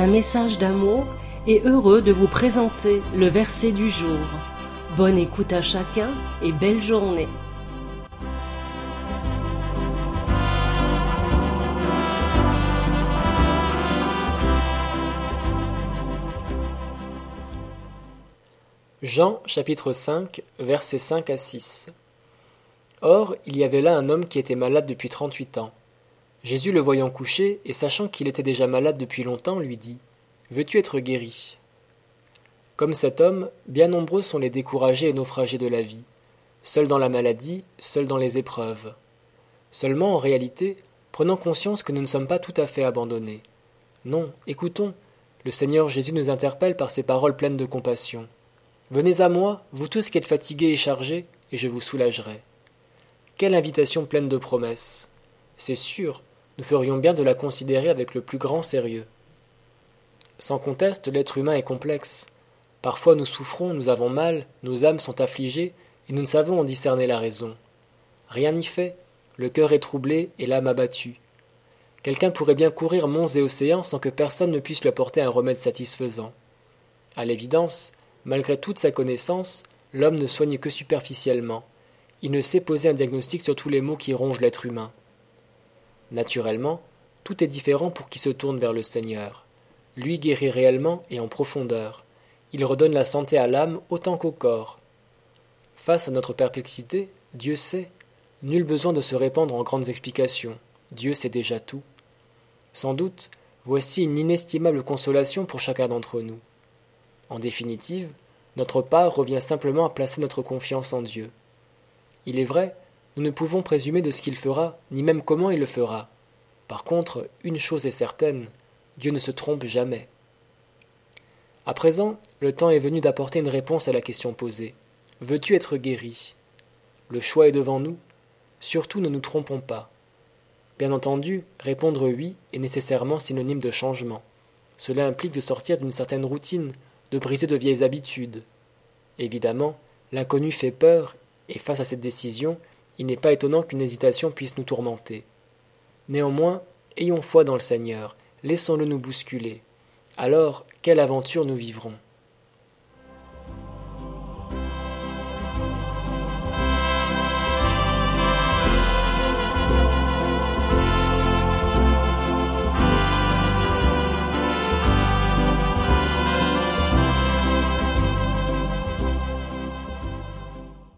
un message d'amour et heureux de vous présenter le verset du jour. Bonne écoute à chacun et belle journée. Jean chapitre 5, versets 5 à 6. Or, il y avait là un homme qui était malade depuis 38 ans. Jésus le voyant couché, et sachant qu'il était déjà malade depuis longtemps, lui dit « Veux-tu être guéri ?» Comme cet homme, bien nombreux sont les découragés et naufragés de la vie, seuls dans la maladie, seuls dans les épreuves. Seulement, en réalité, prenons conscience que nous ne sommes pas tout à fait abandonnés. Non, écoutons, le Seigneur Jésus nous interpelle par ces paroles pleines de compassion. « Venez à moi, vous tous qui êtes fatigués et chargés, et je vous soulagerai. » Quelle invitation pleine de promesses! C'est sûr, nous ferions bien de la considérer avec le plus grand sérieux. Sans conteste, l'être humain est complexe. Parfois nous souffrons, nous avons mal, nos âmes sont affligées, et nous ne savons en discerner la raison. Rien n'y fait, le cœur est troublé et l'âme abattue. Quelqu'un pourrait bien courir monts et océans sans que personne ne puisse lui apporter un remède satisfaisant. À l'évidence, malgré toute sa connaissance, l'homme ne soigne que superficiellement. Il ne sait poser un diagnostic sur tous les maux qui rongent l'être humain. Naturellement, tout est différent pour qui se tourne vers le Seigneur. Lui guérit réellement et en profondeur. Il redonne la santé à l'âme autant qu'au corps. Face à notre perplexité, Dieu sait. Nul besoin de se répandre en grandes explications. Dieu sait déjà tout. Sans doute, voici une inestimable consolation pour chacun d'entre nous. En définitive, notre part revient simplement à placer notre confiance en Dieu. Il est vrai, nous ne pouvons présumer de ce qu'il fera, ni même comment il le fera. Par contre, une chose est certaine, Dieu ne se trompe jamais. À présent, le temps est venu d'apporter une réponse à la question posée. Veux-tu être guéri? Le choix est devant nous. Surtout ne nous trompons pas. Bien entendu, répondre oui est nécessairement synonyme de changement. Cela implique de sortir d'une certaine routine, de briser de vieilles habitudes. Évidemment, l'inconnu fait peur, et face à cette décision, il n'est pas étonnant qu'une hésitation puisse nous tourmenter. Néanmoins, ayons foi dans le Seigneur, laissons-le nous bousculer. Alors, quelle aventure nous vivrons!